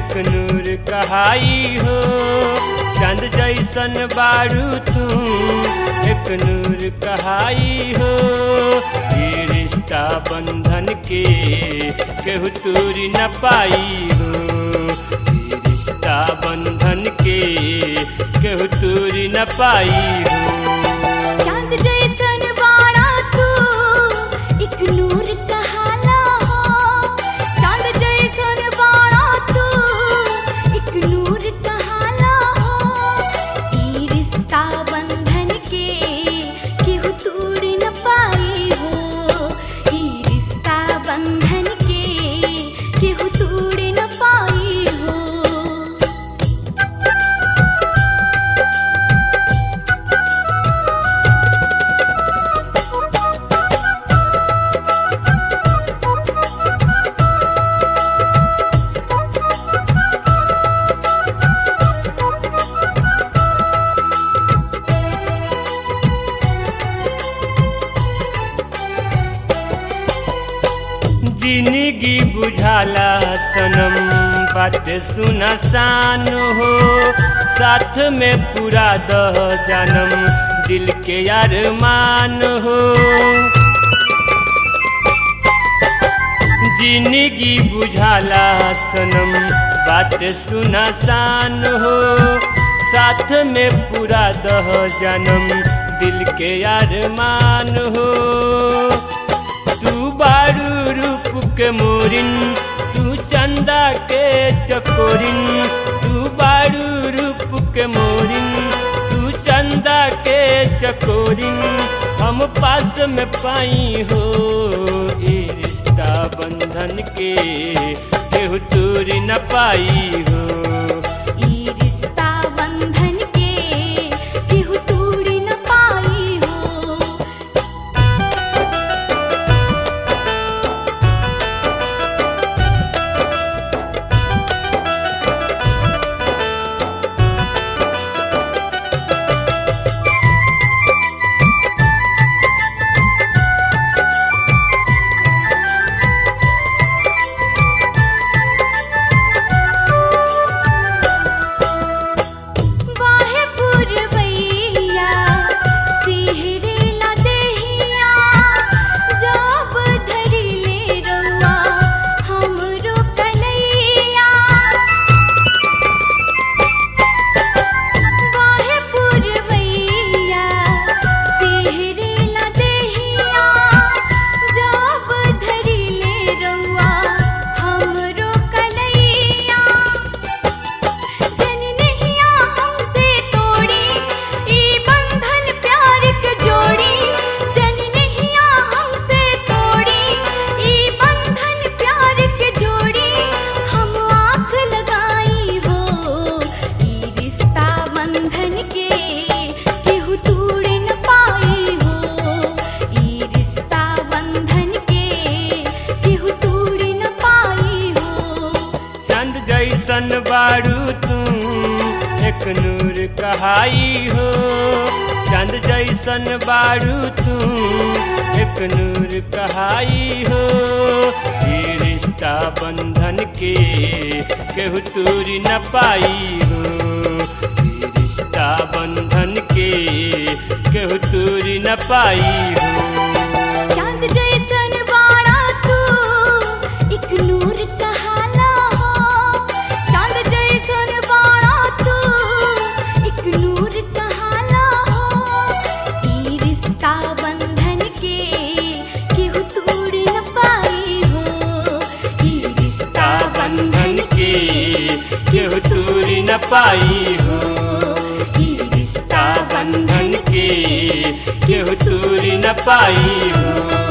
एक नूर कहाई हो। चांद जैसन बारू तू एक नूर कहाई हो। ये रिश्ता बंधन के केहू तूरी न पाई हो। ये रिश्ता बंधन के केहू तूरी न पाई हो। चांद जैसन बाड़ा तू एक नूर कहाला हो। चांद जैसन बाड़ा तू एक नूर कहाला हो। ई रिश्ता बंधन के केहू तोड़ न पाई हो। ई रिश्ता बंधन के केहू तोड़ न पाई हो। जिंदगी बुझाला सनम बात सुना सान हो। साथ में पूरा दह जानम दिल के अरमान हो। जिंदगी बुझाला सनम बात सुना सान हो। साथ में पूरा दह जानम दिल के अरमान हो। तू बारू रूप के मोरिन तू चंदा के चकोरिन। तू बारू रूप के मोरिन तू चंदा के चकोरिन। हम पास में पाई हो। ये रिश्ता बंधन के केहू तोरी न पाई हो। ई रिश्ता बंधन के केहू तोड़ न पाई हो। वाहे पुरवैया सिहरेला देहिया। जब धरिले रउआ हमरो कलैया। वाहे पुरवैया सिहरेला देहिया। जब धरिले रउआ हमरो कलैया। जन नहिया हमसे तोड़ी ई बंधन प्यार के जोड़ी। जन नहिया हमसे तोड़ी ई बंधन प्यार के जोड़ी। हम आस लगाई हो। ई रिश्ता बंधन के केहू तोड़ न पाई हो। ई रिश्ता बंधन के केहू तोड़ न पाई हो। चांद जैसन बारू तू एक नूर कहाई हो। चांद जैसन बारू तू एक नूर कहाई हो। ये रिश्ता बंधन के केहू तोरी न पाई हो। ये रिश्ता बंधन के केहू तोरी न पाई हो। चांद जैसन बाड़ा तू एक नूर कहाला हो। चांद जैसन बाड़ा तू एक नूर कहाला हो। ई रिश्ता बंधन के केहू तोड़ न पाई हो। ई रिश्ता बंधन के केहू तोरी न पाई हो। ई रिश्ता बंधन के केहू तोरी न पाई हो।